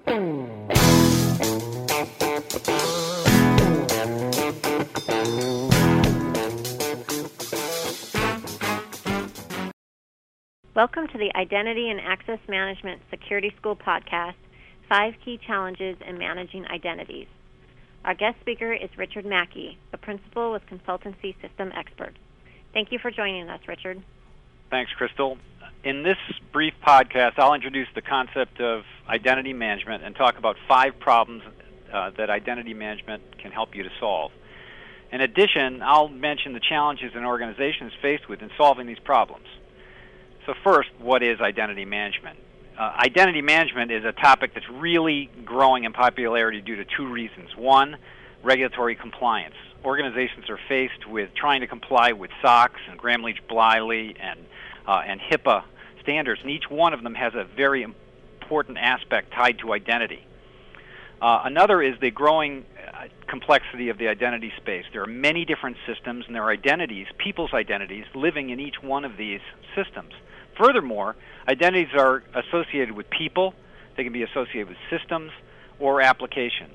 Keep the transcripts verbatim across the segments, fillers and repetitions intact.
Welcome to the Identity and Access Management Security School podcast, Five Key Challenges in Managing Identities. Our guest speaker is Richard Mackey, a principal with Consultancy System Experts. Thank you for joining us, Richard. Thanks, Crystal. In this brief podcast, I'll introduce the concept of identity management and talk about five problems uh, that identity management can help you to solve. In addition, I'll mention the challenges an organization is faced with in solving these problems. So first, what is identity management? Uh, identity management is a topic that's really growing in popularity due to two reasons. One, regulatory compliance. Organizations are faced with trying to comply with SOX and Gramm-Leach-Bliley and, uh, and HIPAA standards, and each one of them has a very important aspect tied to identity. Uh, another is the growing uh, complexity of the identity space. There are many different systems, and there are identities, people's identities, living in each one of these systems. Furthermore, identities are associated with people. They can be associated with systems or applications.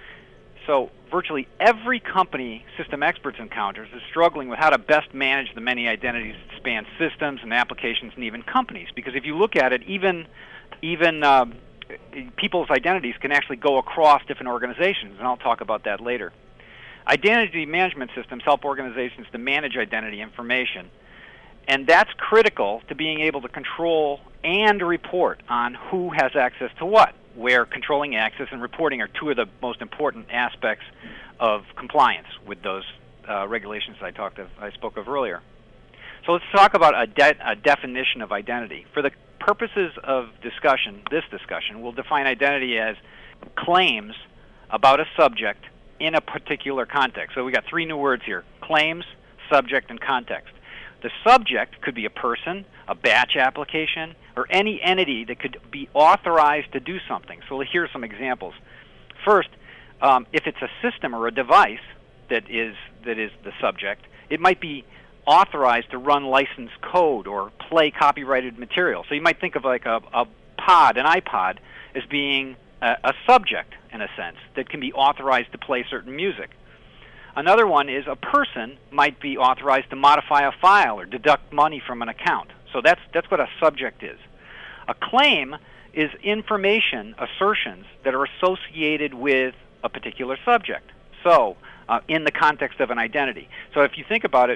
So virtually every company System Experts encounters is struggling with how to best manage the many identities that span systems and applications and even companies. Because if you look at it, even, even uh, people's identities can actually go across different organizations, and I'll talk about that later. Identity management systems help organizations to manage identity information, and that's critical to being able to control and report on who has access to what, where controlling access and reporting are two of the most important aspects of compliance with those uh, regulations I talked of, I spoke of earlier. So let's talk about a, de- a definition of identity. For the purposes of discussion, this discussion, we'll define identity as claims about a subject in a particular context. So we got three new words here: claims, subject, and context. The subject could be a person, a batch application, or any entity that could be authorized to do something. So here are some examples. First, um, if it's a system or a device that is that is the subject, it might be authorized to run licensed code or play copyrighted material. So you might think of like a, a pod, an iPod, as being a, a subject, in a sense, that can be authorized to play certain music. Another one is a person might be authorized to modify a file or deduct money from an account. So that's that's what a subject is. A claim is information, assertions that are associated with a particular subject. So uh, in the context of an identity. So if you think about it,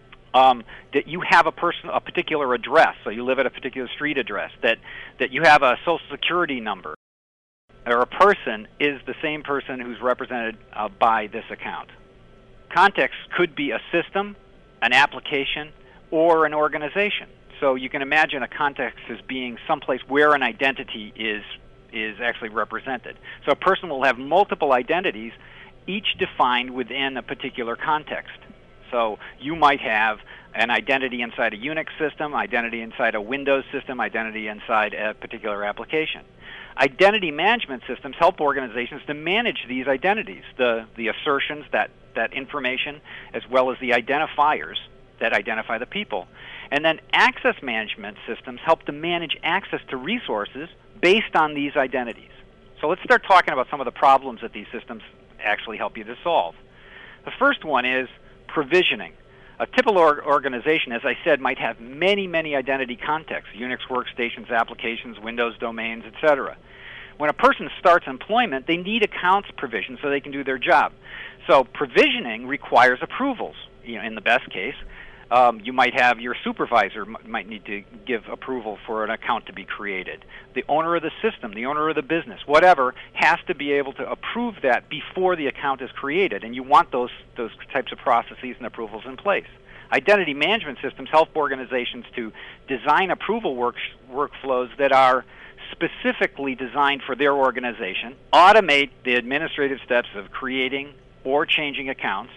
um, that you have a person, a particular address, so you live at a particular street address, that, that you have a social security number, or a person is the same person who's represented uh, by this account. Context could be a system, an application, or an organization. So you can imagine a context as being someplace where an identity is is actually represented. So a person will have multiple identities, each defined within a particular context. So you might have an identity inside a Unix system, identity inside a Windows system, identity inside a particular application. Identity management systems help organizations to manage these identities, the, the assertions, that, that information, as well as the identifiers that identify the people. And then access management systems help to manage access to resources based on these identities. So let's start talking about some of the problems that these systems actually help you to solve. The first one is provisioning. A typical organization, as I said, might have many, many identity contexts: Unix workstations, applications, Windows domains, et cetera. When a person starts employment, they need accounts provisioned so they can do their job. So provisioning requires approvals. You know, in the best case, um, you might have your supervisor m- might need to give approval for an account to be created. The owner of the system, the owner of the business, whatever, has to be able to approve that before the account is created, and you want those those types of processes and approvals in place. Identity management systems help organizations to design approval work, workflows that are specifically designed for their organization, automate the administrative steps of creating or changing accounts,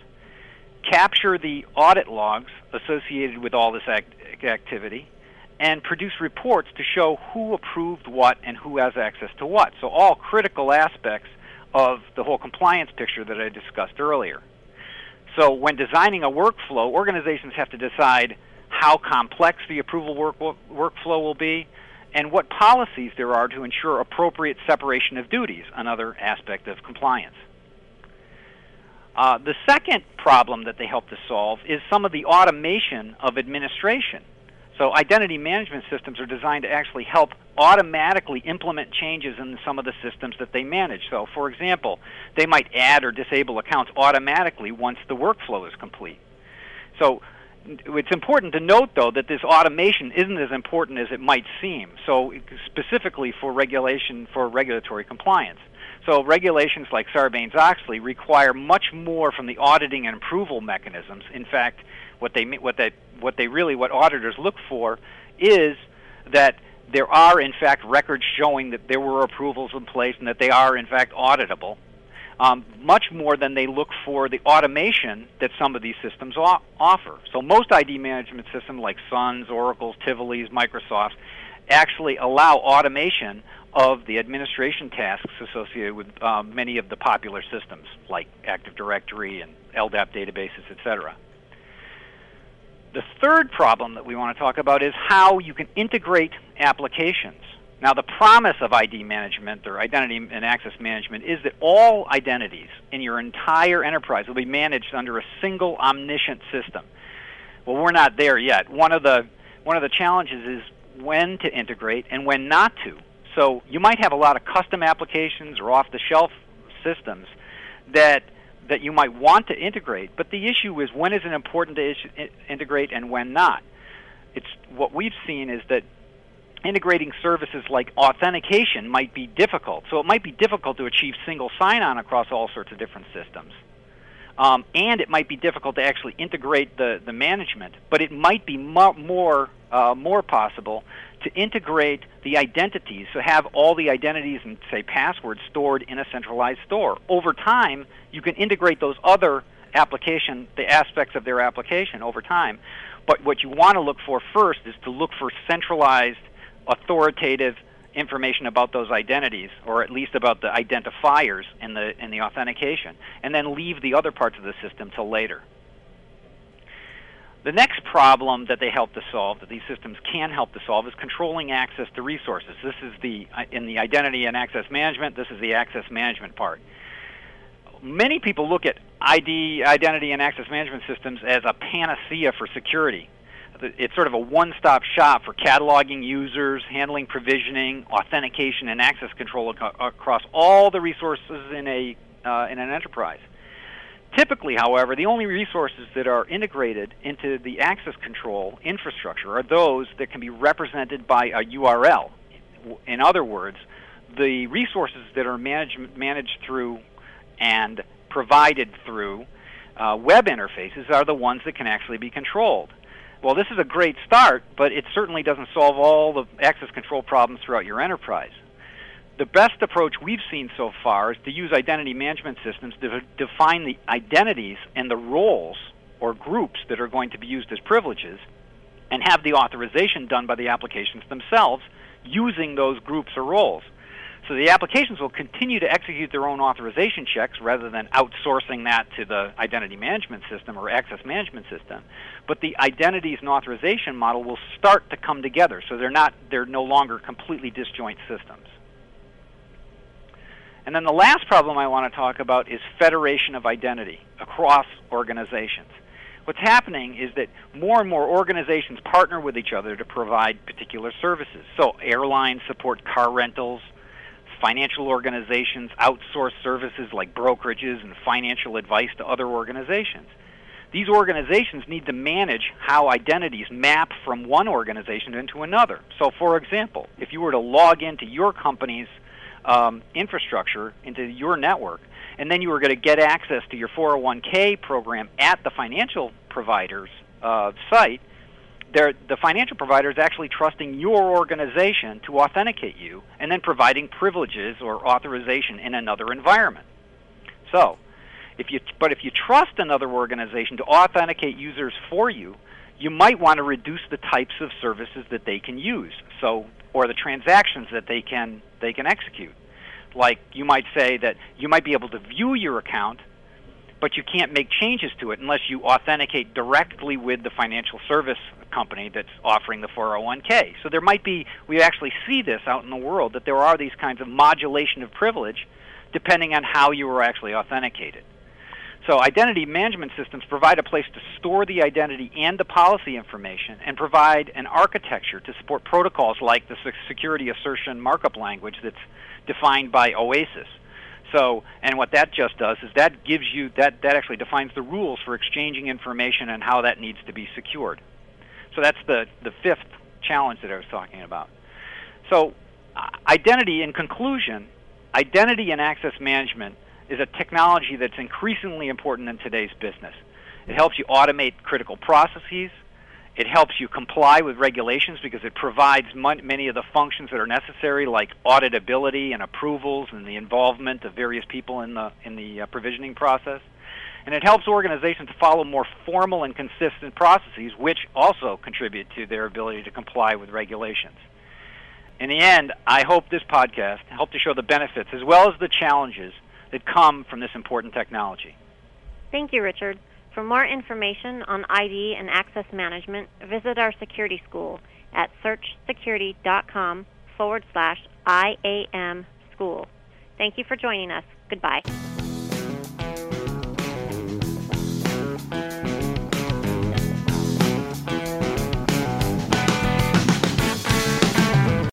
capture the audit logs associated with all this act- activity, and produce reports to show who approved what and who has access to what. So all critical aspects of the whole compliance picture that I discussed earlier. So when designing a workflow, organizations have to decide how complex the approval work, workflow will be and what policies there are to ensure appropriate separation of duties, another aspect of compliance. Uh, the second problem that they help to solve is some of the automation of administration. So identity management systems are designed to actually help automatically implement changes in some of the systems that they manage. So, for example, they might add or disable accounts automatically once the workflow is complete. So it's important to note, though, that this automation isn't as important as it might seem, so specifically for regulation, for regulatory compliance. So regulations like Sarbanes-Oxley require much more from the auditing and approval mechanisms. In fact, what they what they what they really what auditors look for is that there are in fact records showing that there were approvals in place and that they are in fact auditable. Um, much more than they look for the automation that some of these systems o- offer. So most I D management systems like Sun's, Oracle's, Tivoli's, Microsoft's actually allow automation of the administration tasks associated with um, many of the popular systems like Active Directory and L D A P databases, et cetera. The third problem that we want to talk about is how you can integrate applications. Now, the promise of I D management or identity and access management is that all identities in your entire enterprise will be managed under a single omniscient system. Well, we're not there yet. One of the one of the challenges is when to integrate and when not to. So you might have a lot of custom applications or off-the-shelf systems that that you might want to integrate, but the issue is when is it important to integrate and when not. It's what we've seen is that integrating services like authentication might be difficult. So it might be difficult to achieve single sign-on across all sorts of different systems. Um, and it might be difficult to actually integrate the, the management, but it might be mo- more uh, more possible to integrate the identities, so have all the identities and, say, passwords stored in a centralized store. Over time, you can integrate those other application, the aspects of their application over time. But what you want to look for first is to look for centralized, authoritative information about those identities, or at least about the identifiers in the in the authentication, and then leave the other parts of the system till later. The next problem that they help to solve, that these systems can help to solve, is controlling access to resources. This is the in the identity and access management. This is the access management part. Many people look at I D, identity and access management systems as a panacea for security. It's sort of a one-stop shop for cataloging users, handling provisioning, authentication, and access control ac- across all the resources in a uh, in an enterprise. Typically, however, the only resources that are integrated into the access control infrastructure are those that can be represented by a U R L. In other words, the resources that are managed managed through and provided through uh, web interfaces are the ones that can actually be controlled. Well, this is a great start, but it certainly doesn't solve all the access control problems throughout your enterprise. The best approach we've seen so far is to use identity management systems to define the identities and the roles or groups that are going to be used as privileges, and have the authorization done by the applications themselves using those groups or roles. So the applications will continue to execute their own authorization checks rather than outsourcing that to the identity management system or access management system. But the identities and authorization model will start to come together, so they're not they're no longer completely disjoint systems. And then the last problem I want to talk about is federation of identity across organizations. What's happening is that more and more organizations partner with each other to provide particular services. So airlines support car rentals, financial organizations outsource services like brokerages and financial advice to other organizations. These organizations need to manage how identities map from one organization into another. So, for example, if you were to log into your company's um, infrastructure, into your network, and then you were going to get access to your four oh one k program at the financial provider's uh, site, They're, the financial provider is actually trusting your organization to authenticate you and then providing privileges or authorization in another environment. So, if you, but if you trust another organization to authenticate users for you, you might want to reduce the types of services that they can use, so or the transactions that they can they can execute. Like you might say that you might be able to view your account, but you can't make changes to it unless you authenticate directly with the financial service company that's offering the four oh one k. So there might be, we actually see this out in the world, that there are these kinds of modulation of privilege depending on how you were actually authenticated. So identity management systems provide a place to store the identity and the policy information and provide an architecture to support protocols like the security assertion markup language that's defined by OASIS. So, and what that just does is that gives you, that, that actually defines the rules for exchanging information and how that needs to be secured. So that's the, the fifth challenge that I was talking about. So uh, identity, in conclusion, identity and access management is a technology that's increasingly important in today's business. It helps you automate critical processes. It helps you comply with regulations because it provides mon- many of the functions that are necessary, like auditability and approvals and the involvement of various people in the, in the uh, provisioning process. And it helps organizations to follow more formal and consistent processes, which also contribute to their ability to comply with regulations. In the end, I hope this podcast helped to show the benefits as well as the challenges that come from this important technology. Thank you, Richard. For more information on I D and access management, visit our security school at searchsecurity.com forward slash IAM school. Thank you for joining us. Goodbye.